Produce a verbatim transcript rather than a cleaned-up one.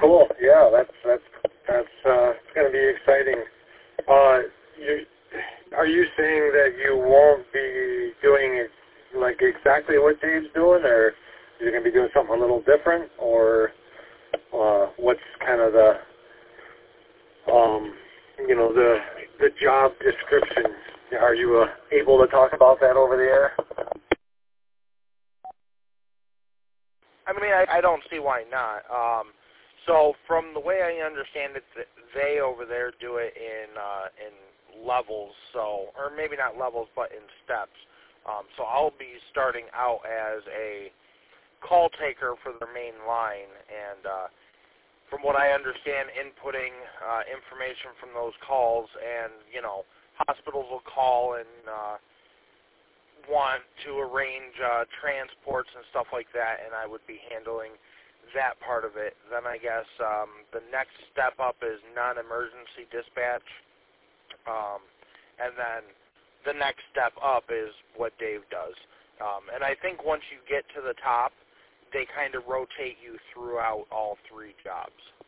cool. Yeah, that's that's that's uh, it's going to be exciting. Uh, you, are you saying that you won't be doing like exactly what Dave's doing, or you're going to be doing something a little different, or uh, what's kind of the um, you know the the job description? Are you uh, able to talk about that over the air? I mean, I, I don't see why not. Um, so from the way I understand it, they over there do it in uh, in levels, so or maybe not levels, but in steps. Um, so I'll be starting out as a call taker for their main line, and uh, from what I understand, inputting uh, information from those calls, and you know, hospitals will call and uh, want to arrange uh, transports and stuff like that, and I would be handling that part of it. Then I guess um, the next step up is non-emergency dispatch, um, and then the next step up is what Dave does. Um, and I think once you get to the top, they kind of rotate you throughout all three jobs.